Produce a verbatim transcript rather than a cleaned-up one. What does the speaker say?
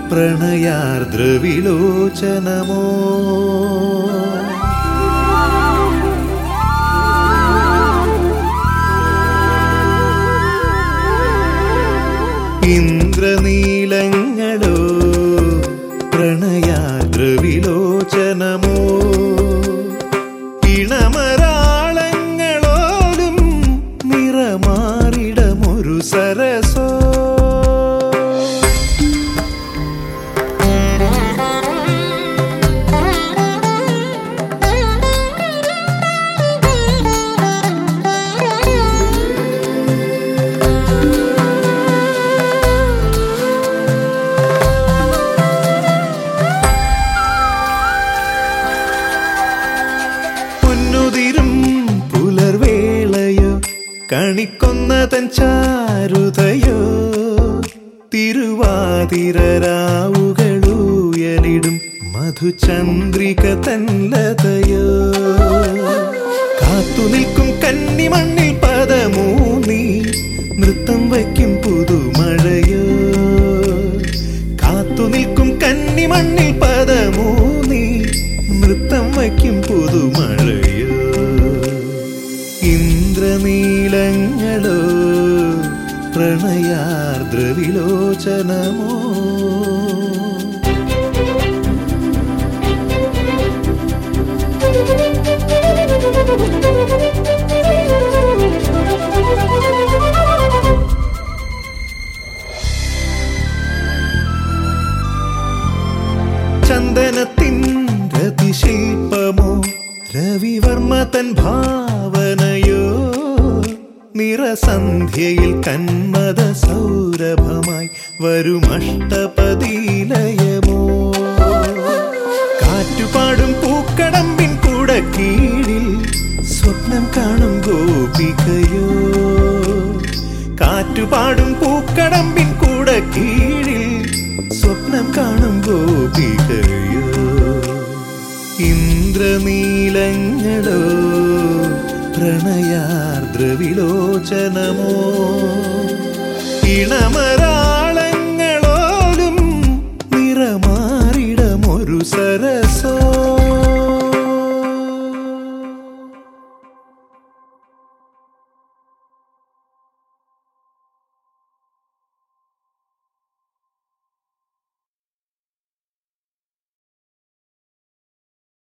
പ്രണയാർദ്രവിലോചനമോ ഇന്ദ്രനീലങ്ങളോ പ്രണയാർദ്രവിലോചനമോ ഇണമരാളങ്ങളോലും നിറമാറിടമൊരു സരസോ പുലർവേളയോ കണിക്കൊന്നതൻ ചാരുതയോ തിരുവാതിരരാവുകളുയലിടും മധുചന്ദ്രിക തൻലതയോ കാത്തുനിൽക്കും കന്നിമണ്ണിൽ പദമൂന്നി നൃത്തം വയ്ക്കും പുതുമഴയോ കാത്തുനിൽക്കും കന്നിമണ്ണിൽ പദമൂന്നി നൃത്തം വയ്ക്കും പുതുമഴയോ ഇന്ദ്രനീലങ്ങളോ പ്രണയാർദ്രവിലോചനമോ ചന്ദനത്തിൻ രതിശില്പമോ രവിവർമ്മ തൻ ഭാവനയോ നിറസന്ധ്യയിൽ കന്മദ സൗരഭമായി വരും അഷ്ടപതിലയമോ കാറ്റുപാടും പൂക്കടമ്പിൻ കുടക്കീഴിൽ സ്വപ്നം കാണും ഗോപികയോ കാറ്റുപാടും പൂക്കടമ്പിൻ കുടക്കീഴിൽ സ്വപ്നം കാണും ഗോപികയോ ഇന്ദ്രനീലങ്ങളോ പ്രണയാർദ്രവിലോചനമോ ഇണമരാ